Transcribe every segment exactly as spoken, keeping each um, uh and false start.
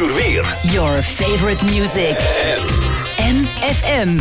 uur weer. Your favorite music. M F M.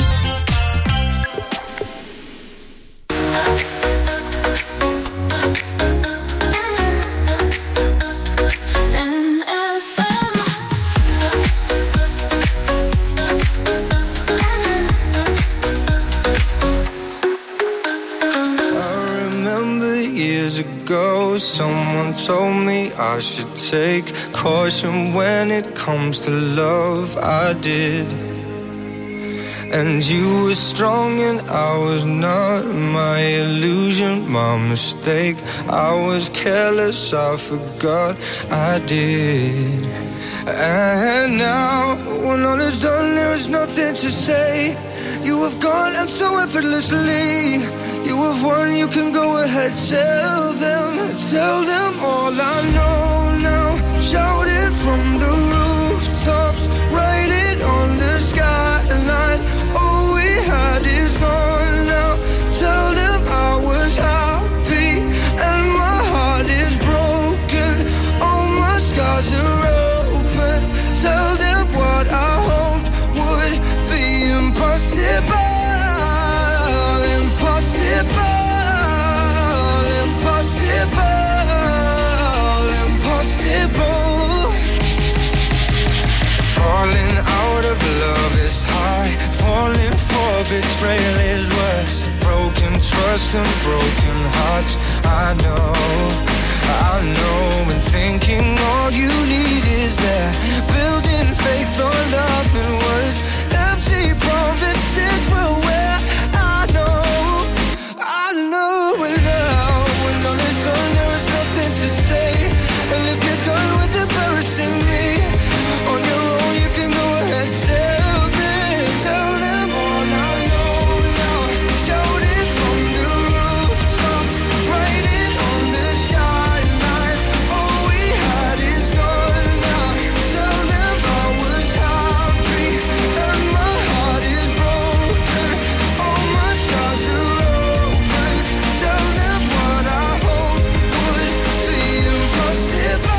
Someone told me I should take caution when it comes to love. I did. And you were strong and I was not. My illusion, my mistake. I was careless, I forgot I did. And now, when all is done, there is nothing to say. You have gone and so effortlessly. You have won, you can go ahead, tell them, tell them all I know now. Shout it from the rooftops, write it on the skyline. All we had is gone now. Tell them I was happy and my heart is broken. All my scars are open. Tell them what I hoped would be impossible. Falling out of love is high. Falling for betrayal is worse. Broken trust and broken hearts. I know, I know. And thinking all you need is that. Building faith on nothing was. Empty promises were where I know, I know. And now when all is done there is nothing to say. And if you're done with embarrassing me on your own, you can go ahead, tell them, tell them all I know now. Shout it from the rooftops, write it on the skyline. All we had is gone now. Tell them I was happy and my heart is broken. All my scars are open. Tell them what I hoped would be impossible.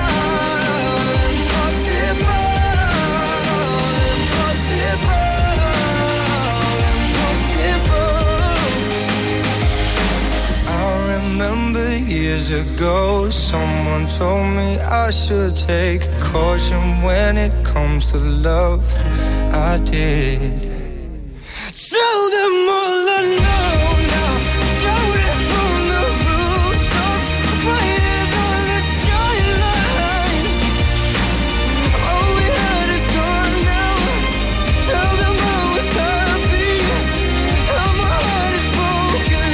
Years ago, someone told me I should take caution when it comes to love. I did. Tell them all I know now. Shout it from the rooftops, write it on the skyline. All we had is gone now. Tell them I was happy and my heart is broken.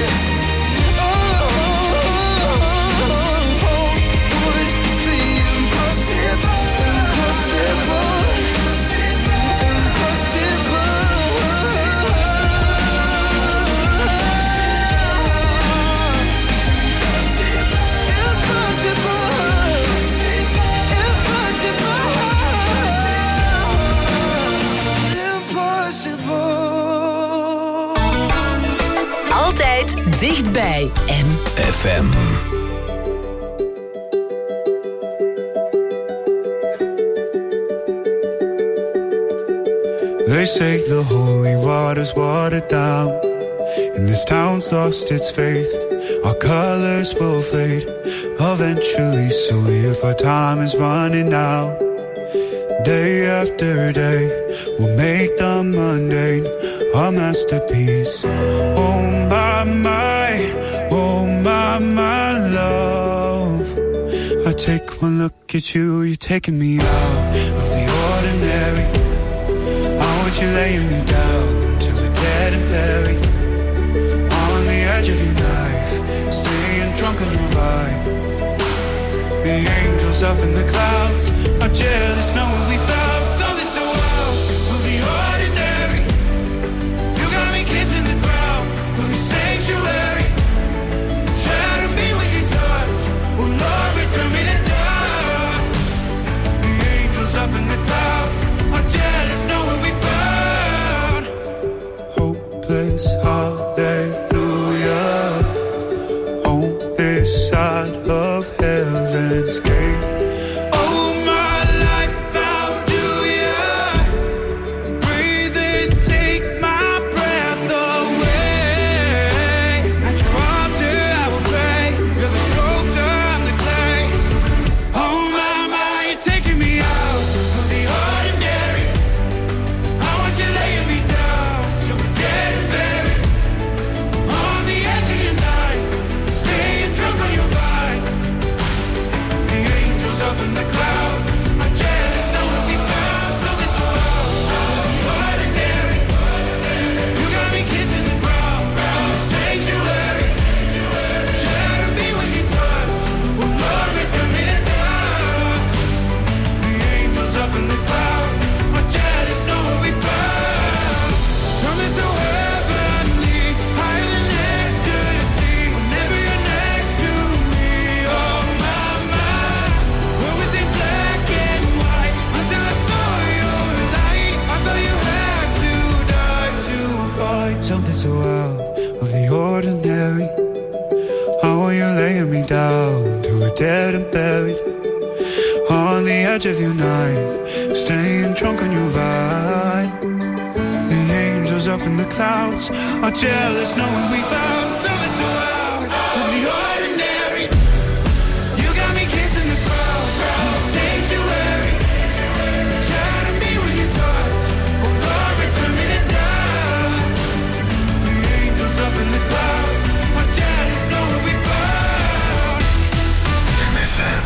Altijd dichtbij M F M. They say the holy water's watered down, and this town's lost its faith. Our colors will fade eventually, so if our time is running out, day after day, we'll make the mundane a masterpiece. Oh my, my, oh my, my love. I take one look at you, you're taking me out of the ordinary. You're laying me down till we're dead and buried on the edge of your knife, staying drunk on the ride. The angels up in the clouds are jealous knowing we found something so wild. We'll be ordinary. You got me kissing the ground. We'll be sanctuary. Shadow me with your touch. Oh Lord, return me to dust. The angels up in the clouds are jealous knowing we found hopeless hallelujah on this side of heaven's gate. Oh, my life I weighing me down to a dead and buried on the edge of your night, staying drunk on your vine. The angels up in the clouds are jealous knowing we found something so out of the ordinary. You got me kissing the crowd, sanctuary. Shadow me with your touch, oh Lord, return me to dust. The angels up in the clouds are jealous knowing we found M F M.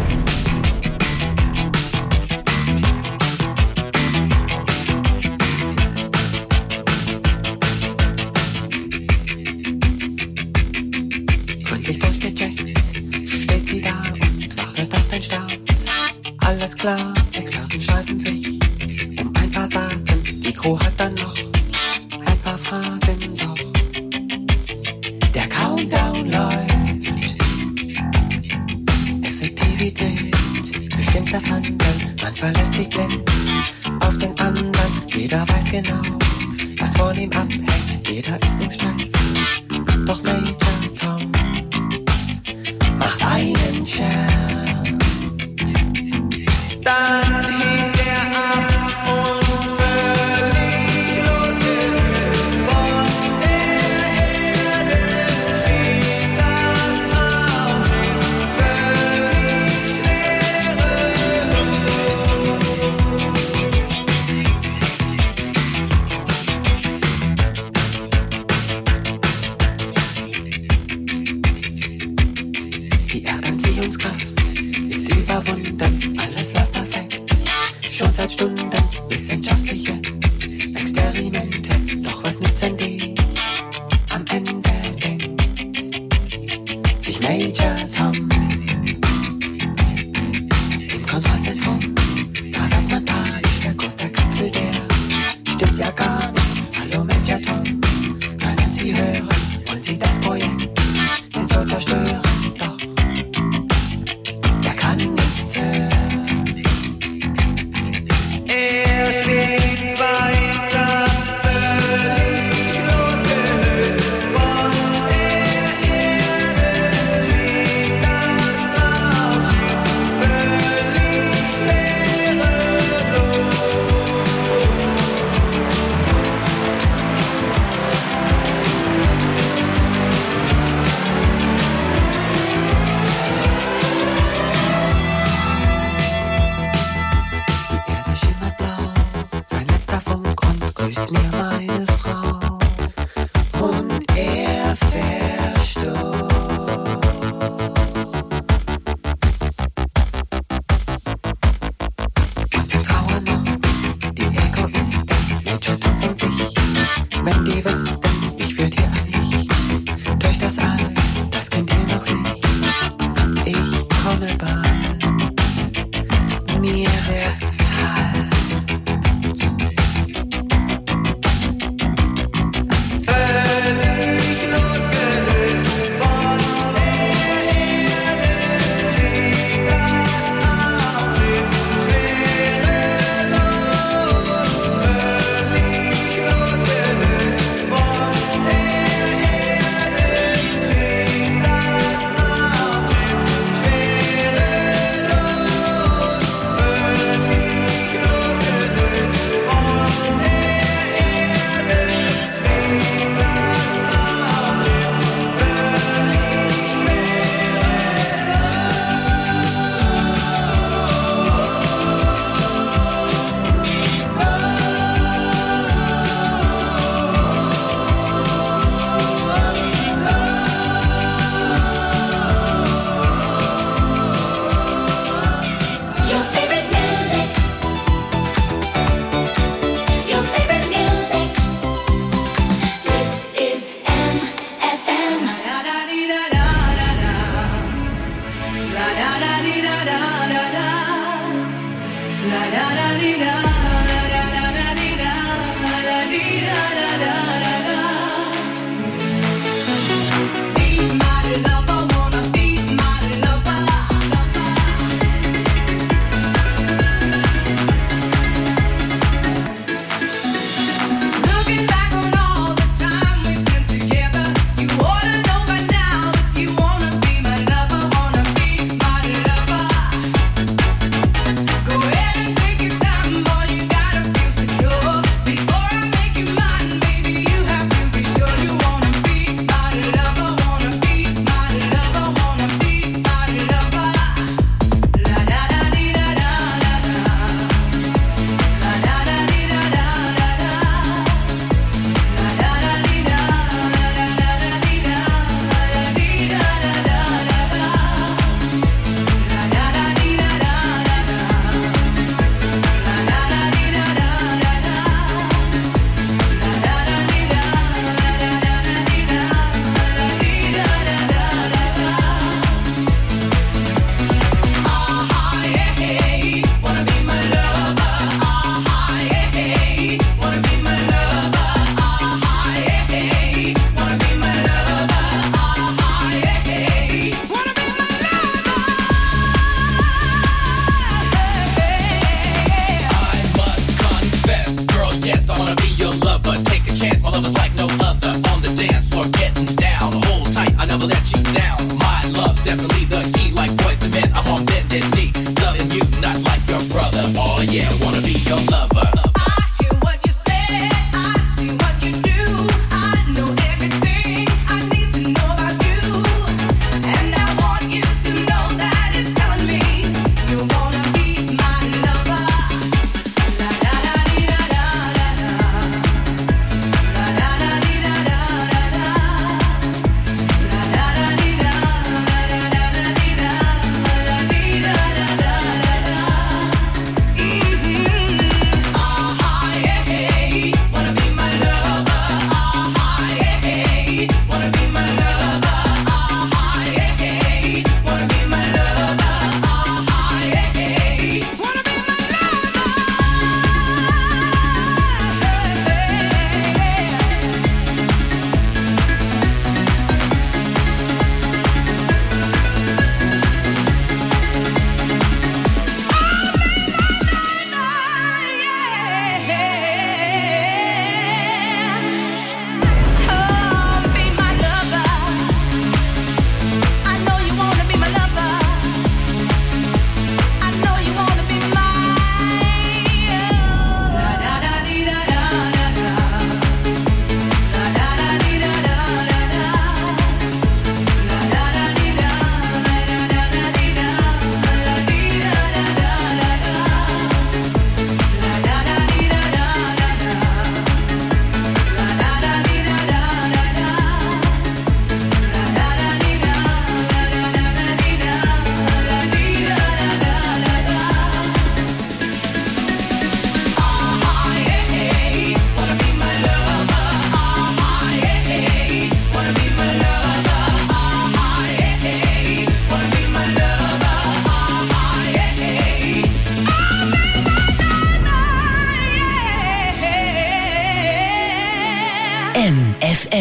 Alles klar, Experten streiten sich um ein paar Daten. Die Crew hat dann noch ein paar Fragen, doch der Countdown läuft. Effektivität bestimmt das Handeln. Man verlässt sich blind auf den anderen. Jeder weiß genau, was von ihm abhängt. Jeder ist im Stress, doch Major Tom macht einen Scherz. Dann hebt er ab und völlig losgelöst von der Erde schwebt das Raumschiff völlig schwerelos. Die Erdanziehungskraft ist überwunden, alles läuft perfekt, schon seit Stunden. Wissenschaftliche Experimente, doch was nützen die? Am Ende denkt sich Major Tom im Kontrollzentrum. Da wird man panisch, der Kurs der Kapsel, der stimmt ja gar nicht. Hallo Major Tom, können Sie hören? Wollen Sie das Projekt denn so zerstören? Doch er kann nichts hören. Er schwebt weiter, völlig losgelöst von der Erde schwebt das Raumschiff völlig schwerelos. Die Erde schimmert blau, sein letzter Funk und grüßt mir meine Frau. Und er verstummt. Und wir trauern noch, die Egoisten. Major Tom denkt sich, wenn die wüssten, mich führt hier ein Licht durch das All, das könnt ihr noch nicht. Ich komme bald, mir wird kalt. Völlig losgelöst von der Erde schwebt das Raumschiff schwerelos. Völlig losgelöst von der Erde schwebt das Raumschiff schwerelos. Völlig losgelöst von der Erde schwebt das Raumschiff völlig Your favorite music. Your favorite music. Dit is M F M. La da di da da da da. La da da di da da da da. La da da di da da da da di da. La di da da da da da. Be my lover, wanna be my lover. Looking back on all the time we spent together, you ought to know by now if you wanna be my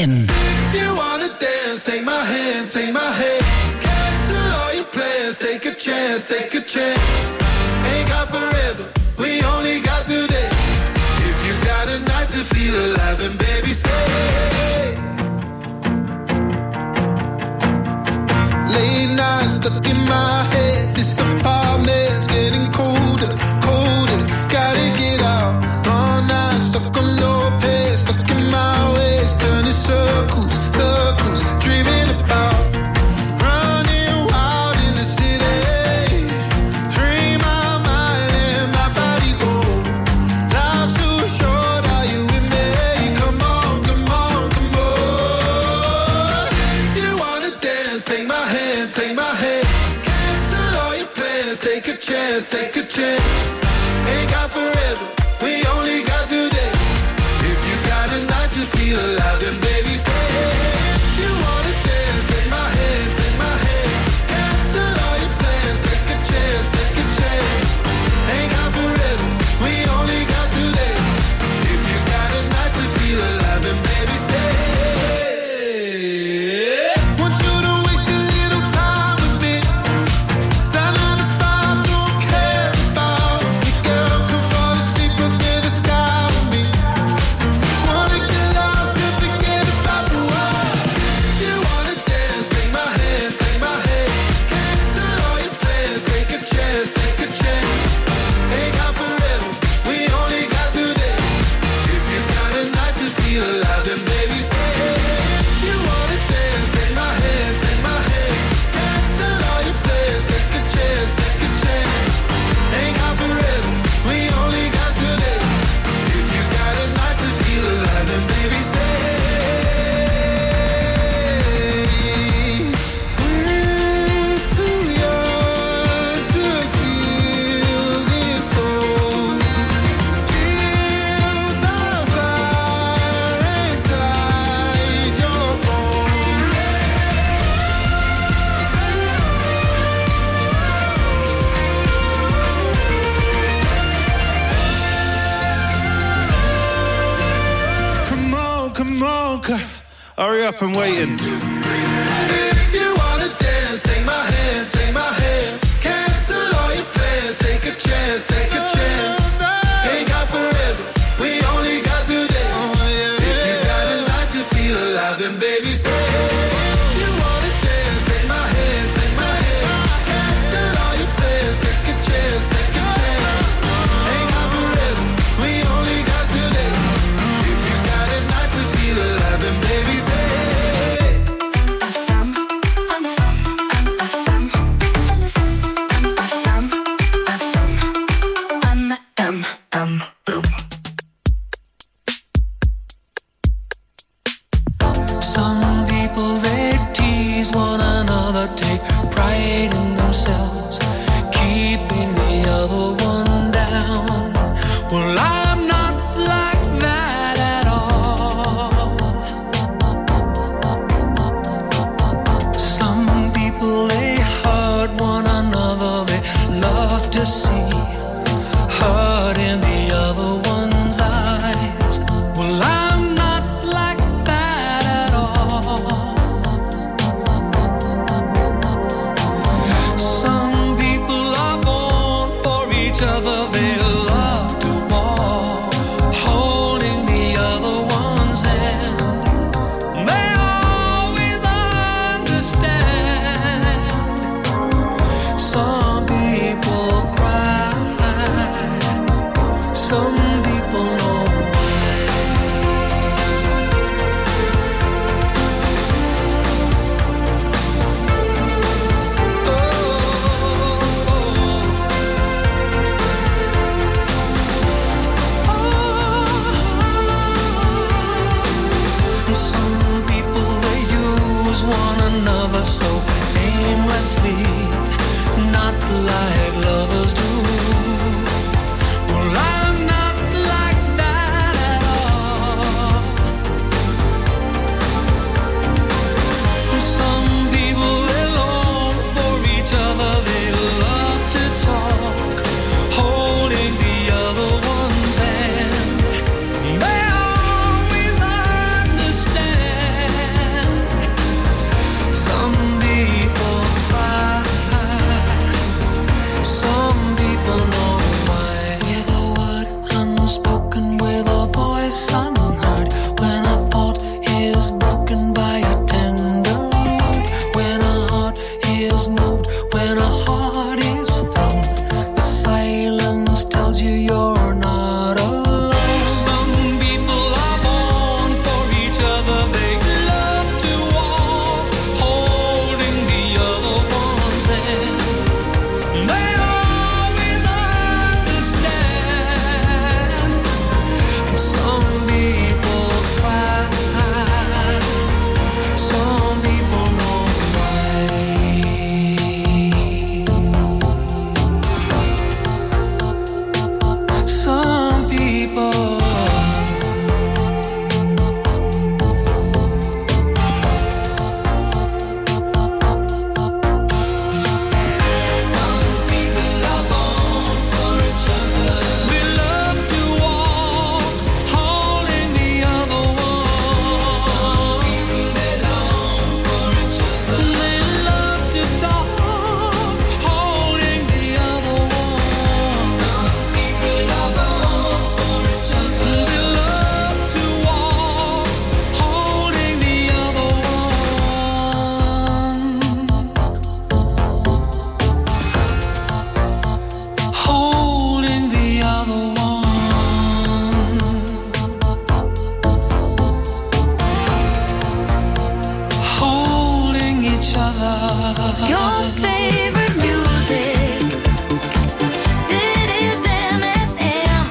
M. If you wanna dance, take my hand, take my hand. Cancel all your plans, take a chance, take a chance. Ain't got forever, we only got today. If you got a night to feel alive, then baby stay. Late night stuck in my head, this apartment's getting colder, colder. Gotta get out, long night stuck on low pace, stuck in my ways, turning circles, circles, dreaming about running wild in the city. Free my mind and my body go. Life's too short, are you with me? Come on, come on, come on. If you wanna dance, take my hand, take my hand. Cancel all your plans, take a chance, take a chance. Ain't got forever, we only got today. If you got a night to feel alive, then baby stay. If you wanna dance, take my hand, take my hand. Cancel all your plans, take a chance, take a chance. Ain't got forever, we only got today. If you got a night to feel alive, then baby stay. Want you to waste a little time with me. That nine to five don't care about me, girl. Come fall asleep under the sky with me. Wanna get lost and forget about the world. If you wanna dance, take my hand, take my hand. Cancel all your plans, take a chance, take a chance. Ain't got forever, we only got today. If you got a night to feel alive, then baby stay. If you wanna dance, take my hand, take my hand. Cancel all your plans, take a chance, take a chance. Ain't got forever, we only got today. If you got a night to feel alive, then baby stay. We're too young to feel this old. Feel the fire inside your bones. Come on, come on, c- hurry up, I'm waiting. If you wanna dance, take my hand, take my hand. Cancel all your plans, take a chance, take a chance. Ain't got forever, we only got today. If you got a night to feel alive, then baby stay. If you wanna dance, take my hand, take my hand. Cancel all your plans, take a chance, take a chance. Ain't got forever, we only got today. If you got a night to feel alive, then baby stay. Some people they tease one another, take pride in themselves, keeping the other one down. Well, I'm not like that at all. Some people they hurt one another, they love to see hurt in the other one's eyes. Well, I'm not like that at all. Some people are born for each other, they love to walk, holding the other one's hand. They always understand. Some people cry, some people know why. is moved when a heart is thrown. The silence tells you you're not alone. Some people are born for each other. They love to walk, holding the other one's hand. They always understand. Some people cry. Some people don't cry. Some people Some people are born for each other. They love to walk, holding the other one. Some people they long for each other. They love to talk, holding the other one. Some people are born for each other. They love to walk, holding the other one. Holding the other one. Holding each other. Your favorite music. It is M F M.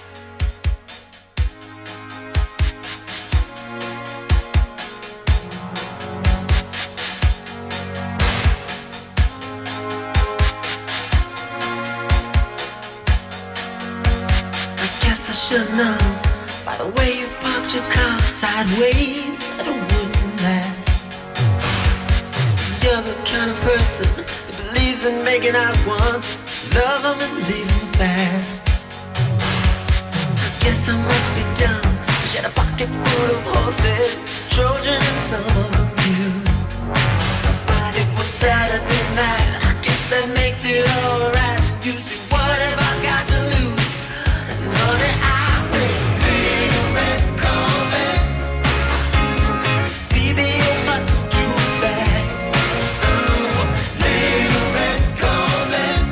I guess I should know by the way you parked your car sideways that it wouldn't last. See, you're the kind of person that believes in making out once, love them and leave them fast. I guess I must be dumb. She had a pocket full of horses, Trojan and some of them used. But it was Saturday night. I guess that makes it alright. You see, what have I got to lose? And honey, I say, little red Corvette. Baby, you're much too fast. Little red Corvette.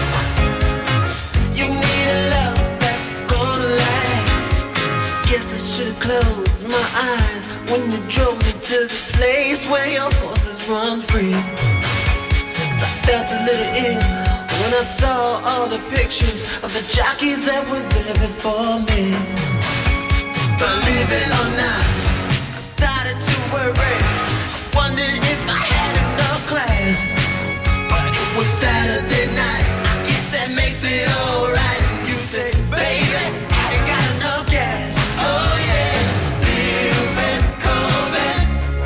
You need a love that's gonna last. Guess I should've closed my eyes when you drove me to the place where your horses run free. 'Cause I felt a little ill when I saw all the pictures of the jockeys that were there before me. Believe it or not, I started to worry. I wondered if I had enough class. But it was Saturday night. I guess that makes it alright. You say, baby, I ain't got enough gas. Oh yeah, little red Corvette.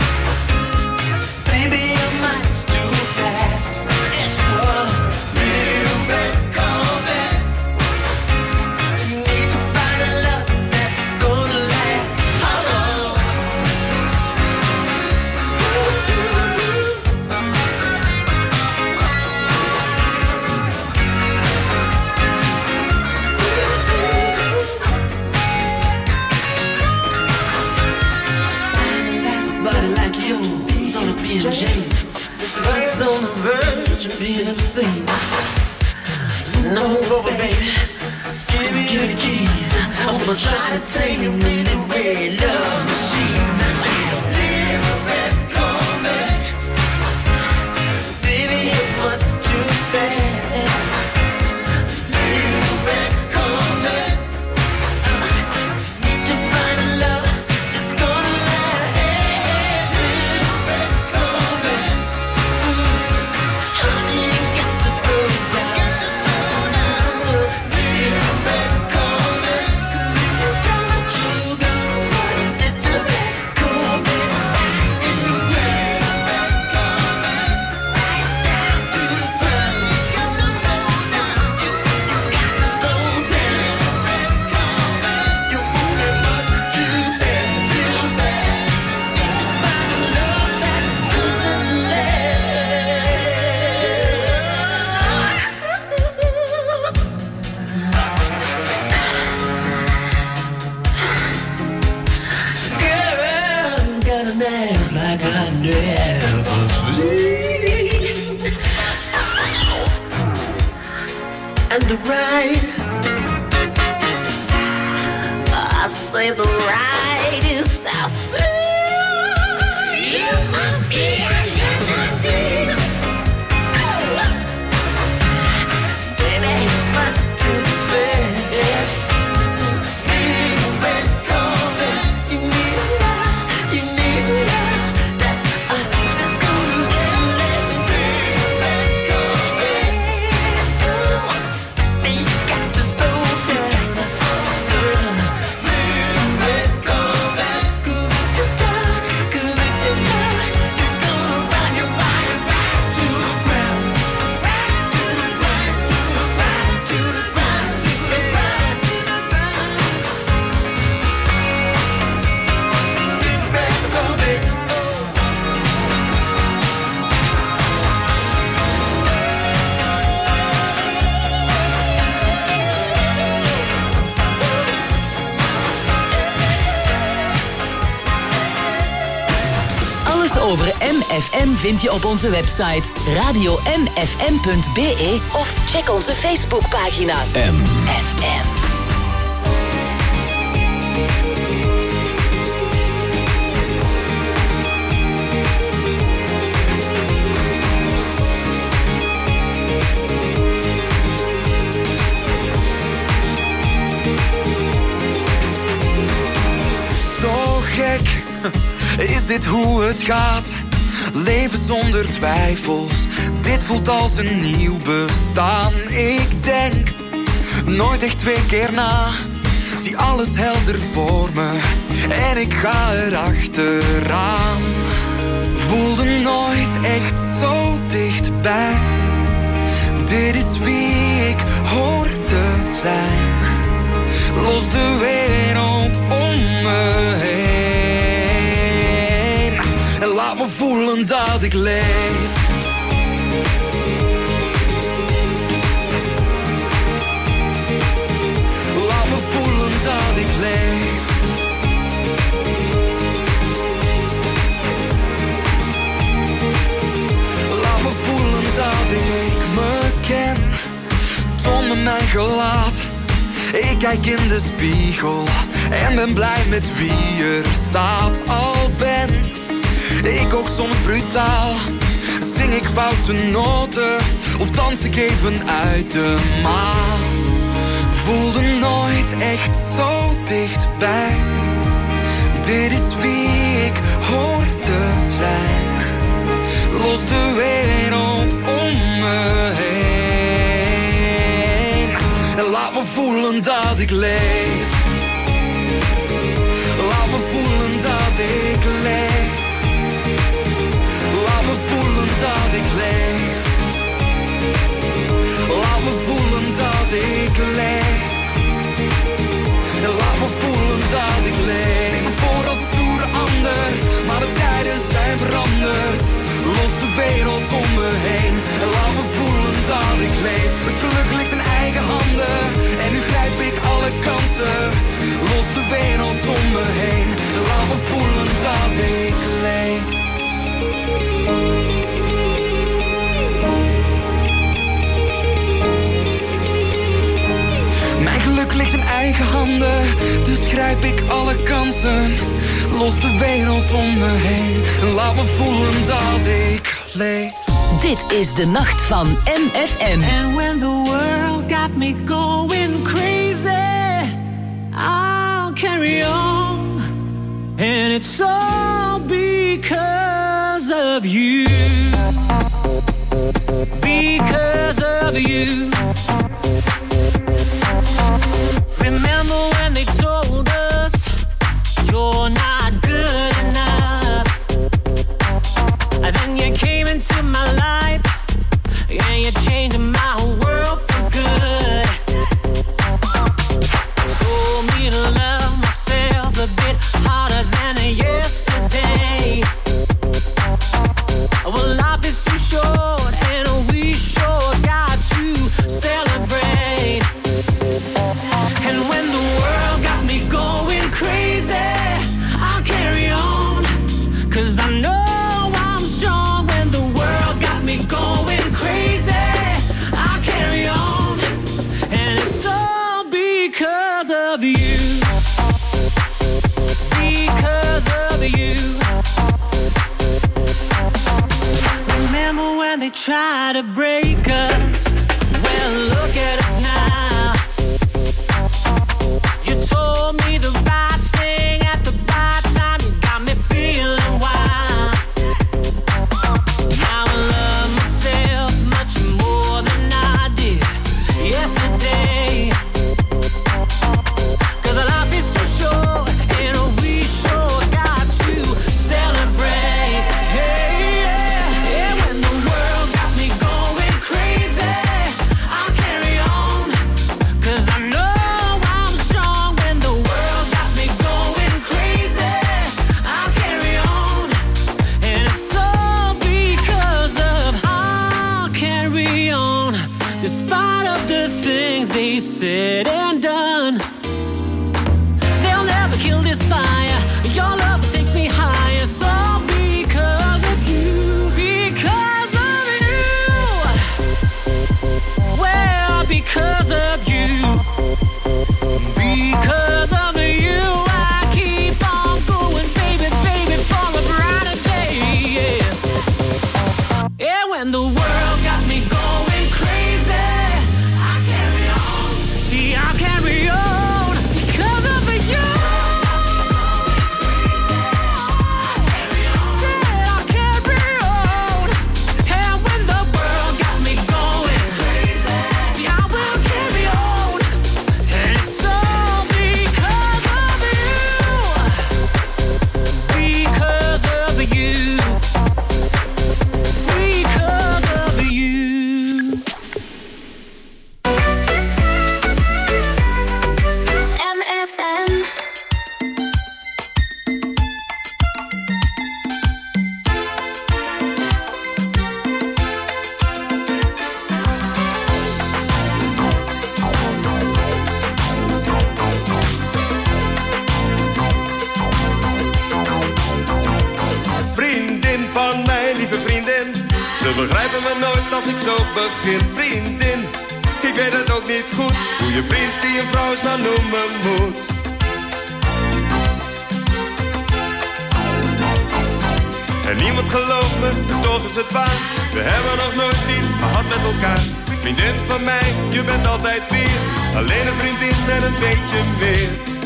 Baby, you're much too fast. Yeah, sure. Little red Corvette. You need to find a love that's gonna last. Oh, body like yours on a P and J. It's on the verge of being obscene. No move over, baby. Give me, give me the keys. I'm gonna try to tame you in the red love machine. Little red Corvette. Baby, you're much too fast. Little red Corvette. Need to find a love that's gonna last. Little red Corvette. Honey, you got to slow down. Got to slow down. Little red Corvette. 'Cause if you don't let you go, little red and the ride. I say the ride is so smooth. You must be a limousine. Baby, much too fast. Need a red carpet. You need love. You need love. That's uh, that's gonna let me red carpet. Oh, you got to slow down, to slow down. Need a red carpet. 'Cause if you die, 'cause if you die, you're gonna run your body right to the ground, right to the ground, to the ground, to the ground, to the ground, to the ground. It's red carpet. Alles over M F M vind je op onze website radio m f m punt b e of check onze Facebookpagina M F M. Zo gek, is dit hoe het gaat? Leven zonder twijfels, dit voelt als een nieuw bestaan. Ik denk nooit echt twee keer na, zie alles helder voor me en ik ga erachteraan. Voelde nooit echt zo dichtbij, dit is wie ik hoor te zijn. Los de wereld om me heen en laat me voelen dat ik leef. Laat me voelen dat ik leef. Laat me voelen dat ik me ken. Toon me mijn gelaat. Ik kijk in de spiegel en ben blij met wie er staat. Al ben ik ook soms brutaal, zing ik foute noten of dans ik even uit de maat. Voelde nooit echt zo dichtbij, dit is wie ik hoor te zijn. Los de wereld om me heen en laat me voelen dat ik leef. Laat me voelen dat ik leef. Laat me voelen dat ik leef. Laat me voelen dat ik leef. En laat me voelen dat ik leef. Ik ben voor als een stoere ander, maar de tijden zijn veranderd. Los de wereld om me heen en laat me voelen dat ik leef. Het geluk ligt in eigen handen en nu grijp ik alle kansen. Los de wereld om me heen en laat me voelen dat ik leef. Mijn geluk ligt in eigen handen, dus grijp ik alle kansen. Los de wereld om me heen en laat me voelen dat ik leef. Dit is de nacht van M F M. And when the world got me going crazy, I'll carry on. And it's all because of you. Because of you. Remember when they told us you're not good enough? And then you came into my life and you changed my world for good. Told me to love myself a bit harder than yesterday. Well, life is too short and we sure got to celebrate. And when the world got me going crazy, I'll carry on, 'cause I know I'm strong. When the world got me going crazy, I'll when they try to break us. Well, look at us now. You told me the right thing at the right time. You got me feeling wild. Now I love myself much more than I did yesterday. 'Cause life is too short and we sure got to celebrate. Hey, yeah, yeah. When the world got me going crazy, I'll carry on. 'Cause I know I'm strong. When the world got me going crazy, I'll carry on. And it's all because of I'll carry on. Despite of the things they said and done, they'll never kill this fire. Your love will take me higher. So because of you, because of you, well, because of you, because of you, I keep on going, baby, baby, for a brighter day. Yeah, yeah. When the world got me going crazy, I carry on. See, I carry on because of you. Said I carry on. And when the world got me going crazy, see, I will carry on. And it's all because of you. Because of you. Because of you. M F M. Vriendin van mij, lieve vriendin. Ze begrijpen me nooit als ik zo begin. Vriendin, ik weet het ook niet goed. Hoe je vriend die een vrouw is nou noemen moet. En niemand gelooft me, toch is het waar. We hebben nog nooit iets gehad met elkaar. Vriendin van mij, je bent altijd weer. Alleen een vriendin en een beetje meer.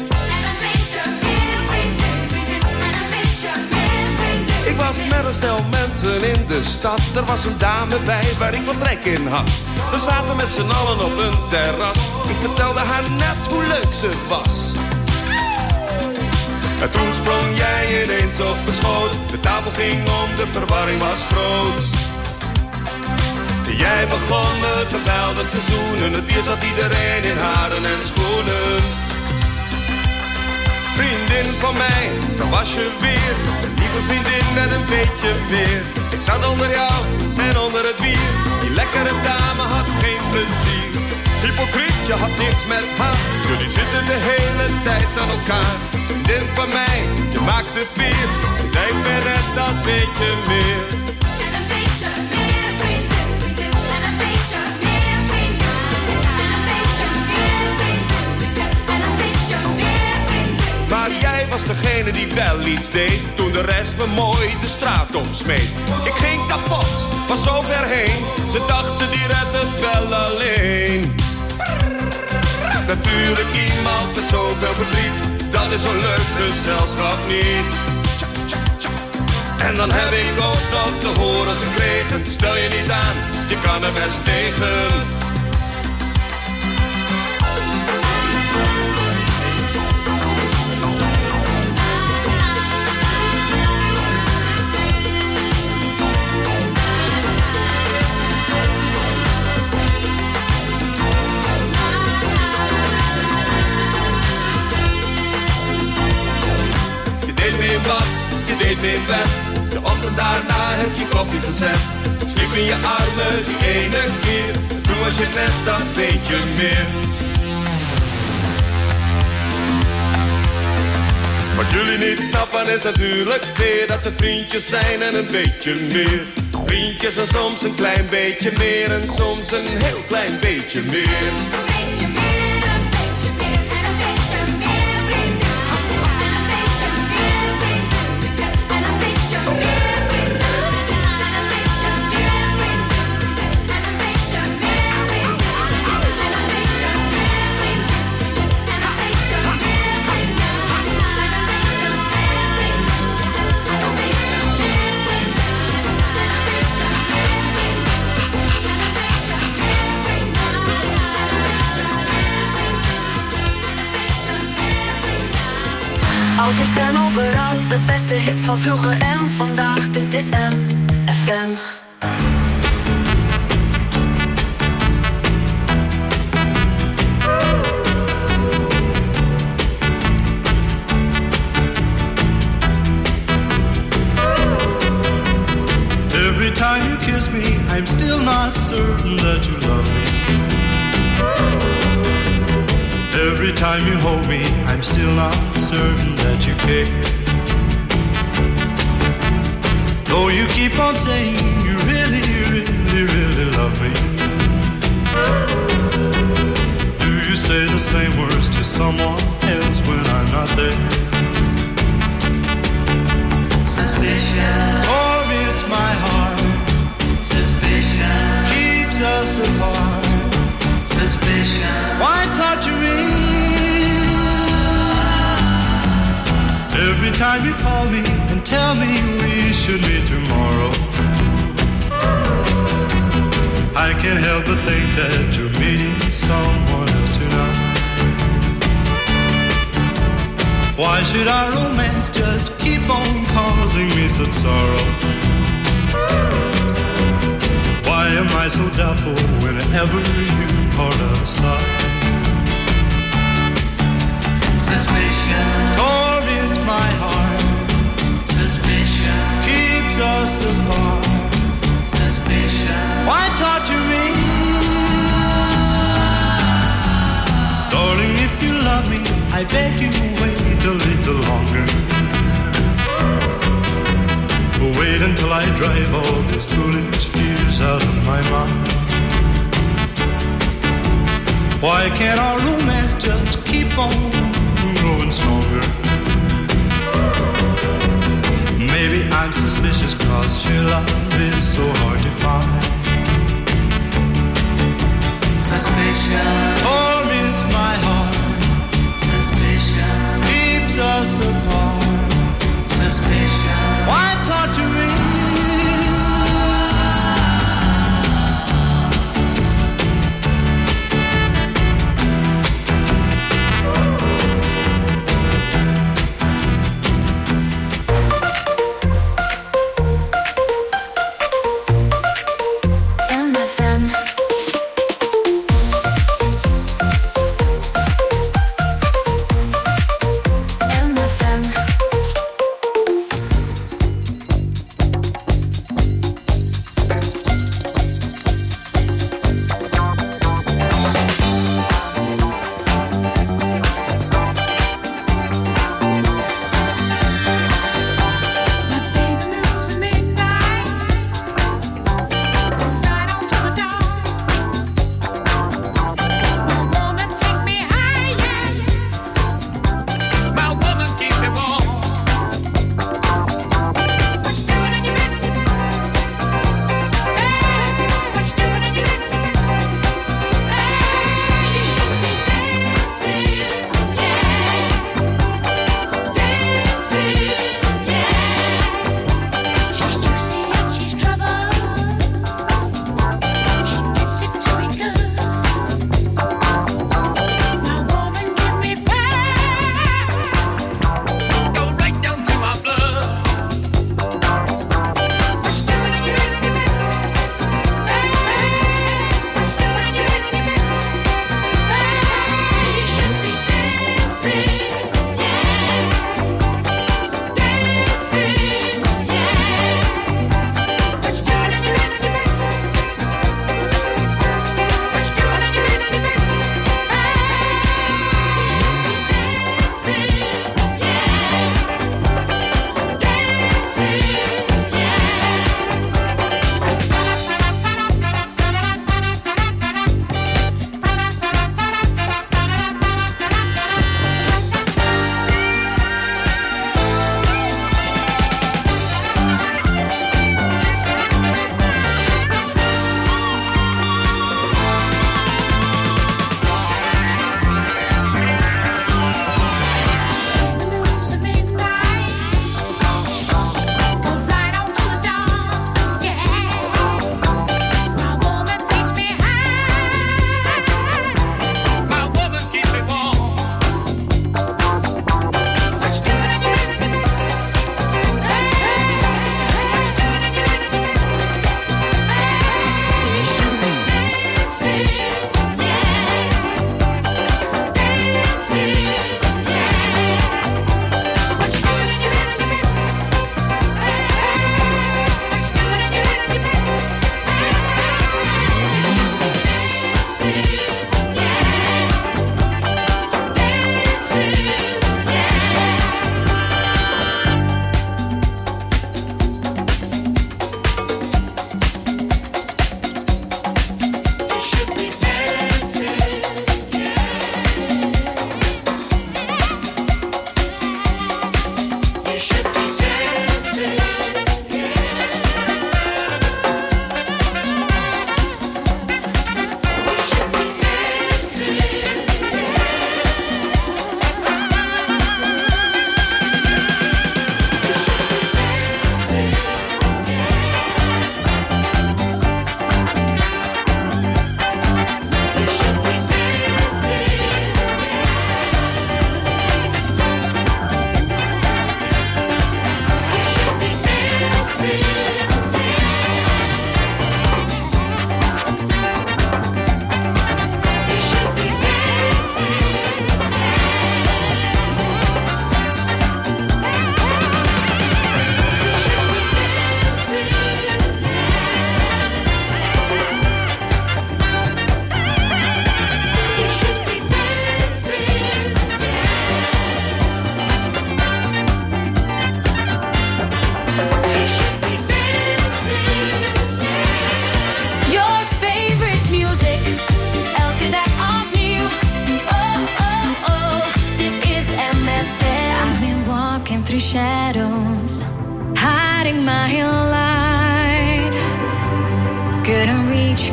Ik was met een stel mensen in de stad. Er was een dame bij waar ik wat trek in had. We zaten met z'n allen op een terras. Ik vertelde haar net hoe leuk ze was. En toen sprong jij ineens op mijn schoot. De tafel ging om, de verwarring was groot. Jij begon me geweldig te zoenen. Het bier zat iedereen in haren en schoenen. Vriendin van mij, dan was je weer. Een lieve vriendin en een beetje meer. Ik zat onder jou en onder het bier. Die lekkere dame had geen plezier. Hypocriet, je had niks met haar. Jullie zitten de hele tijd aan elkaar. Vriendin van mij, je maakt het weer. Dus ik ben net dat beetje meer. En een beetje meer vriendin, vriendin. En een beetje meer vriendin. En een beetje meer vriendin, vriendin. En een beetje meer vriendin. Maar jij was degene die wel iets deed. Toen de rest me mooi de straat opsmeet. Ik ging kapot, was zo ver heen. Ze dachten die redt het wel alleen. Natuurlijk iemand met zoveel verdriet. Dat is zo'n leuk gezelschap niet. En dan heb ik ook nog te horen gekregen. Stel je niet aan, je kan er best tegen. Je deed me in bed, de ochtend daarna heb je koffie gezet. Ik sliep in je armen die ene keer. Toen was je net dat beetje meer. Wat jullie niet snappen is natuurlijk weer dat er vriendjes zijn en een beetje meer. Vriendjes en soms een klein beetje meer en soms een heel klein beetje meer. Een beetje meer, een beetje meer. En een beetje meer vriendin. En een beetje meer vriendin. En een beetje meer vriendin. En een beetje meer vriendin. altijd en overal. De beste hits van vroeger en vandaag. Dit is M F M. Every time you kiss me, I'm still not certain that you love me. Every time you hold me, I'm still not certain that you care. Though you keep on saying you really, really, really love me. Do you say the same words to someone else when I'm not there? Suspicion. For me it's my heart. Suspicion. Keeps us apart. Suspicion. Why torture me? Every time you call me and tell me we should meet tomorrow, I can't help but think that you're meeting someone else tonight. Why should our romance just keep on causing me such sorrow? Why am I so doubtful whenever you part us up? Suspicion. Torments my heart. Suspicion. Keeps us apart. Suspicion. Why torture me? Darling, if you love me, I beg you wait a little longer. Wait until I drive all these foolish fears out of my mind. Why can't our romance just keep on growing stronger? Maybe I'm suspicious cause your love is so hard to find. Suspicion. For me it's my heart. Suspicion. Keeps us apart. Suspicion. Why torture me?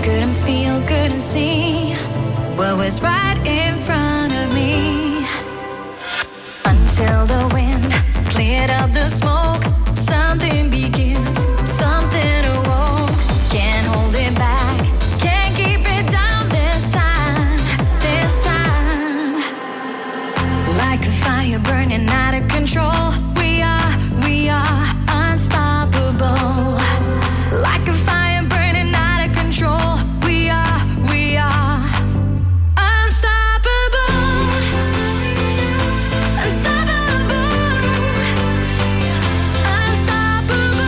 Couldn't feel, couldn't see what was right in front of me. Until the wind cleared up the smoke, something begins, something awoke. Can't hold it back, can't keep it down this time, this time. Like a fire burning out of control, we are, we are unstoppable. Like a fire burning out of control, we are, we are unstoppable. Unstoppable. Unstoppable.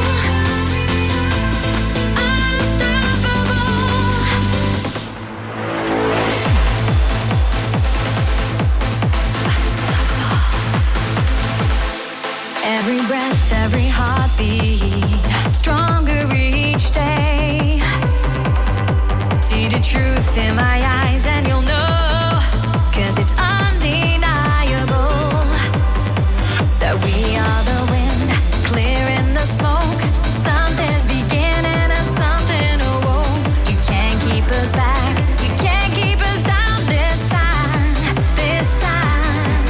Every breath, every heartbeat, stronger each day. See the truth in my eyes and you'll know, 'cause it's undeniable that we are the wind, clearing the smoke. Something's beginning and something awoke. You can't keep us back, you can't keep us down this time, this time.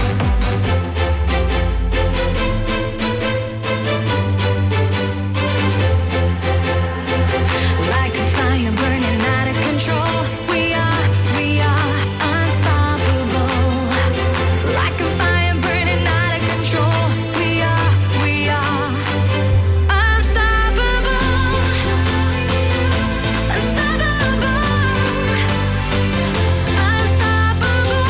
Like a fire burning out of control, we are, we are unstoppable. Like a fire burning out of control, we are, we are unstoppable. Unstoppable. Unstoppable.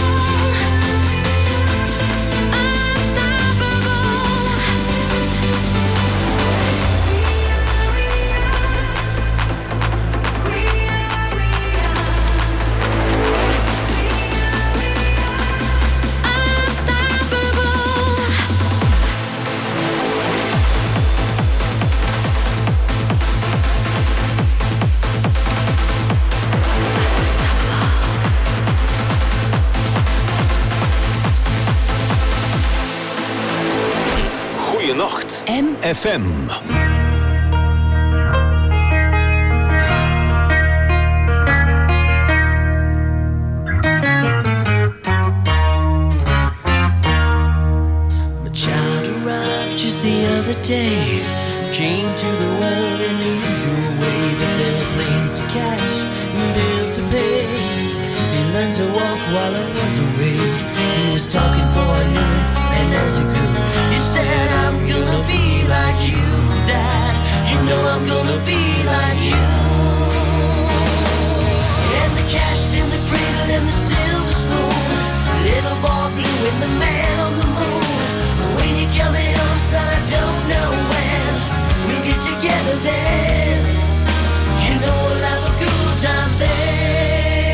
Goeienacht, M F M. My child arrived just the other day. Came to the world in the usual way, but there are planes to catch and bills to pay. He learned to walk while I was away. He was talking before I knew it, and as he grew, he said, I'm gonna be like you, Dad. You know I'm gonna be like you. And the cat's in the cradle and the silver spoon, little boy blue and the man on the moon. When you're coming home, son, I don't know when we'll get together then. You know we'll have a good time then.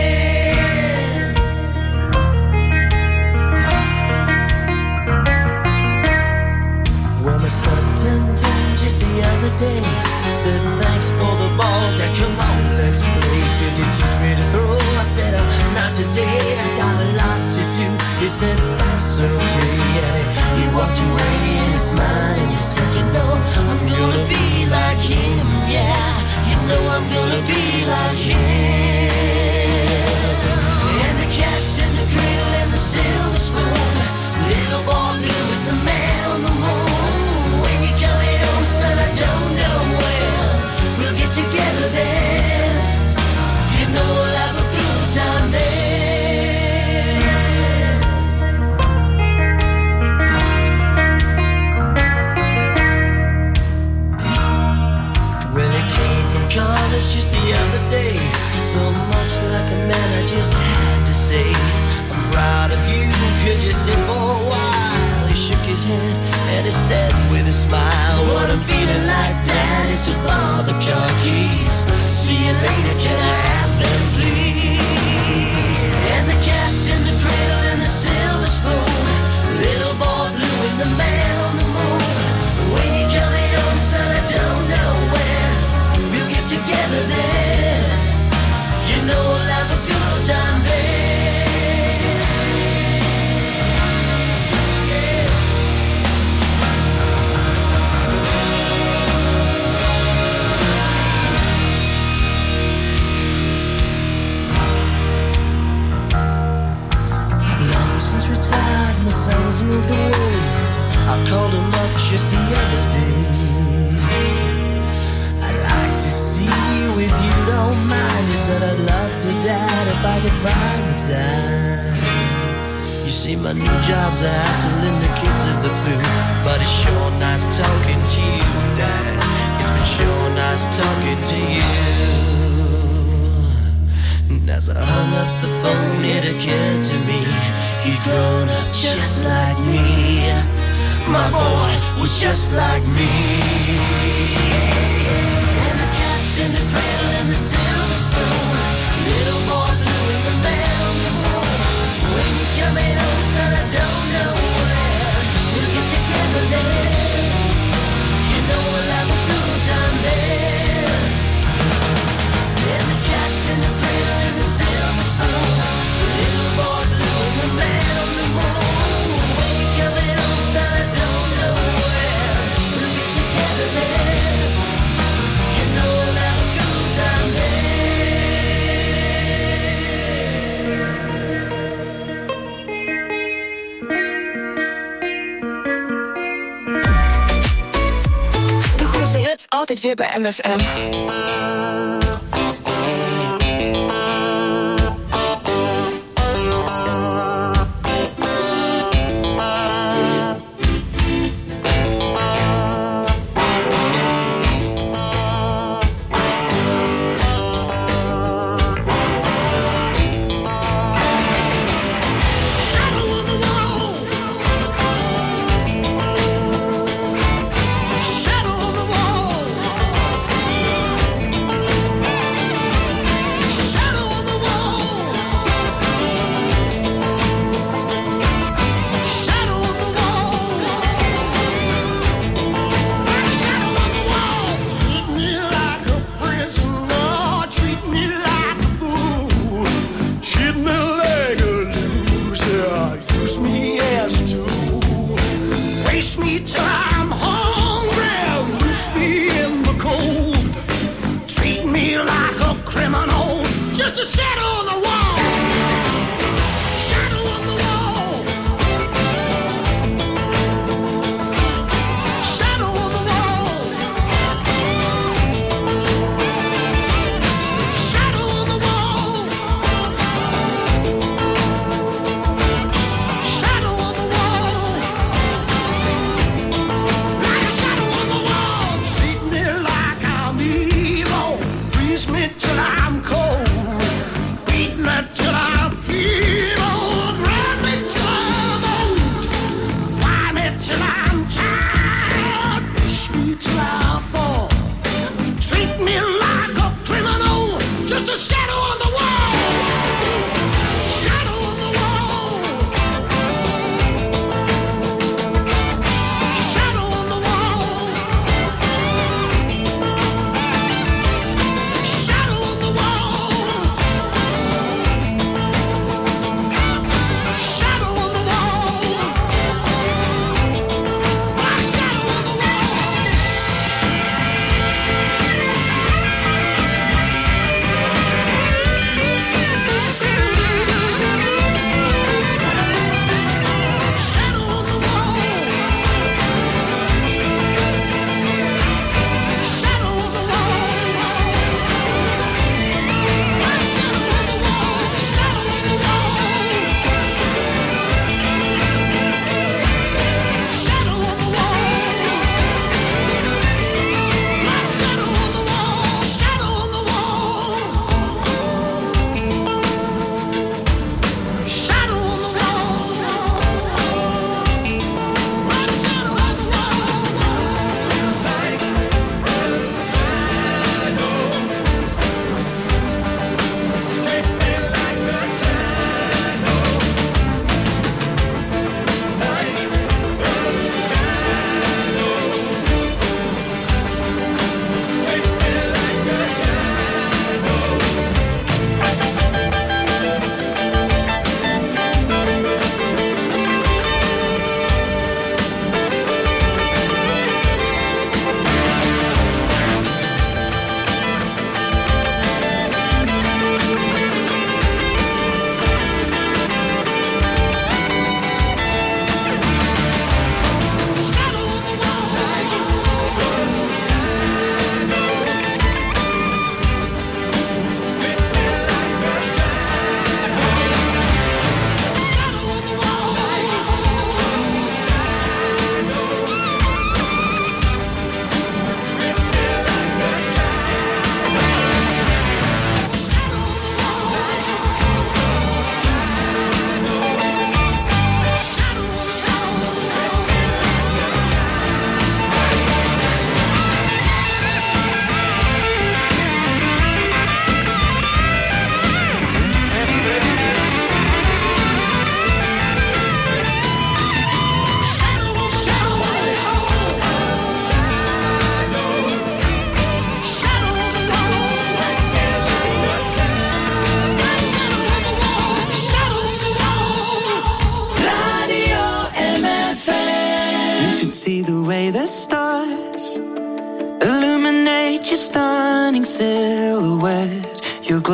Well, my son turned ten just the other day. Said thanks for the ball, Dad, come on, let's play. Could you teach me to throw? I said, uh, not today, I got a lot to do. He said, that's okay, and he, he walked away and he smiled and he said, you know, I'm gonna be like him, yeah. You know I'm gonna be like him. And the cat's in the cradle and the silver spoon, little boy blue and the man on the moon. When you're coming home, son, I don't know when we'll get together then. You know we'll have a good time then. Well, he came from college just the other day. So much like a man, I just had to say, I'm proud of you, could you sit for a while? He shook his head and he said with a smile, what I'm feeling like, Dad, is to borrow the car keys. See you later, can I have them, please? And the cat's in the cradle and the silver spoon, little boy blue and the man on the moon. When you're coming home, son, I don't know when we'll get together then. You know we'll have a good time then. I could find the time. You see, my new job's a hassling the kids of the food, but it's sure nice talking to you, Dad. It's been sure nice talking to you. And as I hung up the phone, it occurred to me he'd grown up just like me. My boy was just like me. And the cat's in the cradle and the silver spoon, little boy blue and the man on the moon. When you coming home, son, I don't know when we'll get together then. You know we'll have a good time then. And the cat's in the cradle and the silver spoon, little boy blue and the man on the moon. When you coming home, son, I don't know when we'll get together then. You know we'll have a good time then. De grootste hits altijd weer bij M F M.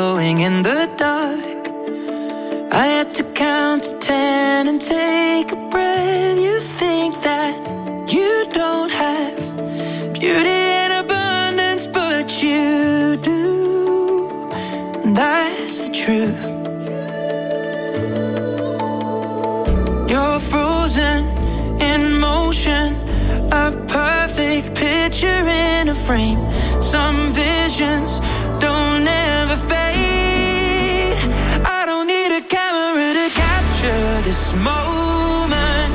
glowing in the dark. I had to count to ten and take a breath. You think that you don't have beauty in abundance, but you do, and that's the truth. You're frozen in motion, a perfect picture in a frame. Some visions don't ever fade. I don't need a camera to capture this moment.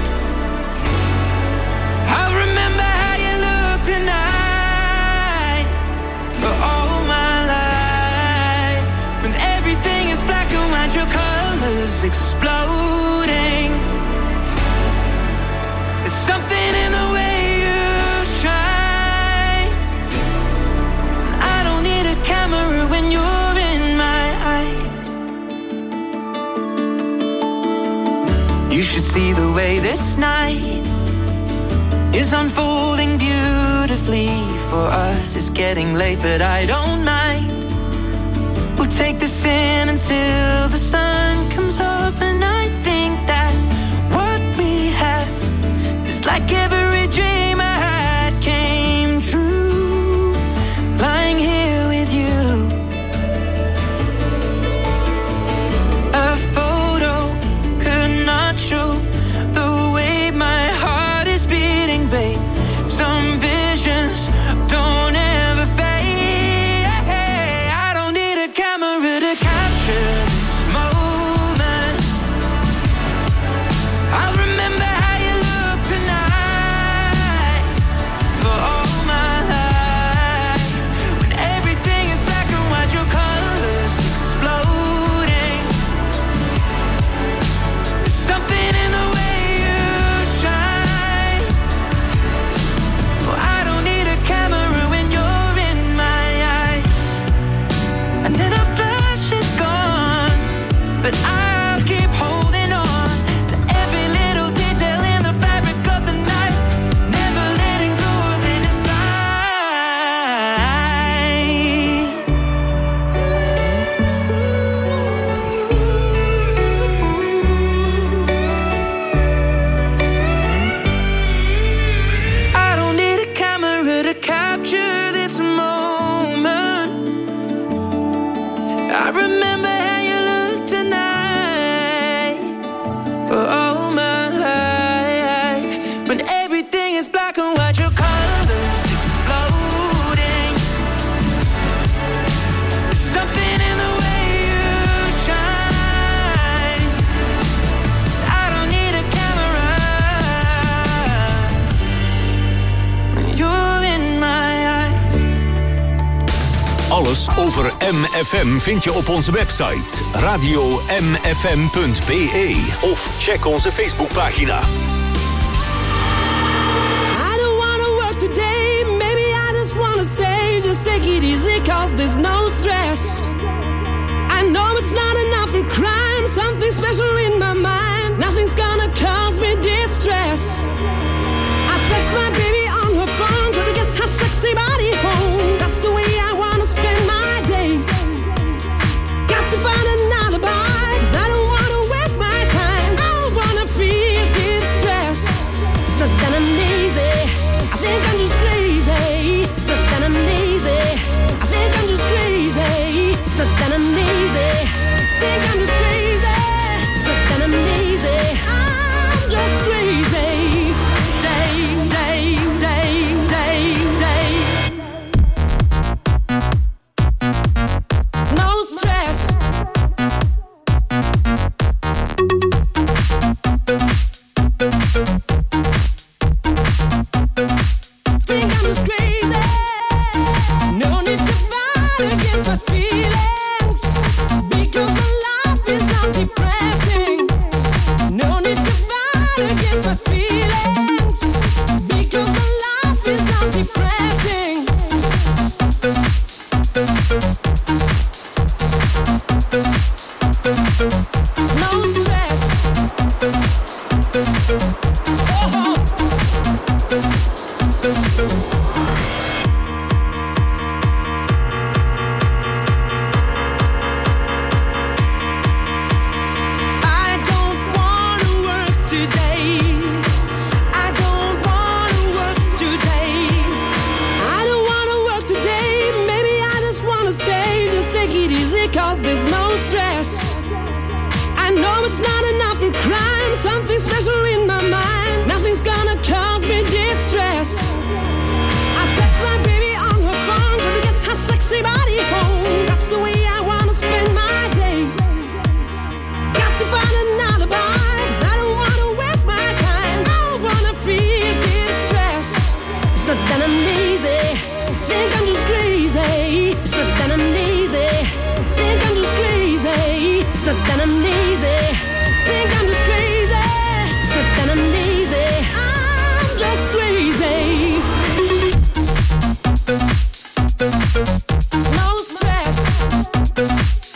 I'll remember how you look tonight for all my life. When everything is black and white, your colors exploding. There's something in the way you shine. I don't need a camera when you're in my eyes. You should see the way this night is unfolding beautifully for us. It's getting late, but I don't mind. We'll take this in until the sun comes up, and I think that what we have is like every dream I had came true. Lying here with you, a photo could not show the way my heart is beating, babe. Some visions don't ever fade. I don't need a camera to capture this moment. I'll remember how you look tonight for all my life. When everything is black and white, your colors exploding. There's something in the way you shine. Well, I don't need a camera when you're in my eyes. And then a flash is gone, but I'll keep holding on to every little detail in the fabric of the night, never letting go of any sign. I don't need a camera to capture this moment. I remember how you look tonight for all my life. When everything is black and white, your colors exploding. There's something in the way you shine. I don't need a camera when you're in my eyes. Alles over M F M vind je op onze website radio m f m punt b e of check onze Facebookpagina. I don't wanna work today, maybe I just wanna stay. Just take it easy cause there's no stress. I know it's not enough for crime, something special in my mind. Nothing's gonna cause me distress. I text my baby on her phone, try to get her sexy body home. That's the way I wanna spend my day. Got to find an alibi, cause I don't wanna waste my time. I don't wanna feel distress. It's not that I'm lazy, I think I'm just crazy. It's not that I'm lazy, I think I'm just crazy. It's not that cause there's no stress. I know it's not enough for crime, something special in my mind.